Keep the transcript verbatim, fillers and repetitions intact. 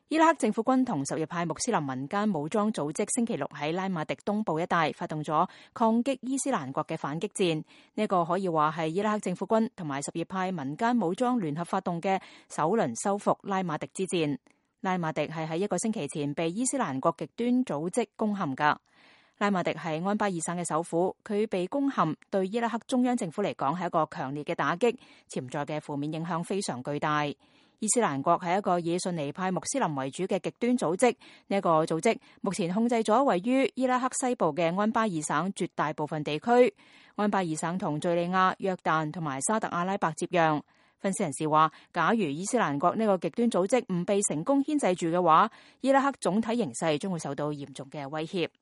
伊拉克政府軍同什葉派穆斯林民間武裝組織星期六喺拉馬迪東部一帶發動咗抗擊伊斯蘭國嘅反擊戰，呢、這個可以話係伊拉克政府軍同埋什葉派民間武裝聯合發動嘅首輪收復拉馬迪之戰。拉馬迪係喺一個星期前被伊斯蘭國極端組織攻陷㗎。拉馬迪係安巴爾省嘅首府，佢被攻陷對伊拉克中央政府嚟講係一個強烈嘅打擊，潛在嘅負面影響非常巨大。伊斯蘭國係一個以遜尼派穆斯林為主嘅極端組織，呢一個組織目前控制咗位於伊拉克西部嘅安巴爾省絕大部分地區。安巴爾省同敘利亞、約旦同埋沙特阿拉伯接壤。分析人士話，假如伊斯蘭國呢個極端組織唔被成功牽制住嘅話，伊拉克總體形勢將會受到嚴重嘅威脅。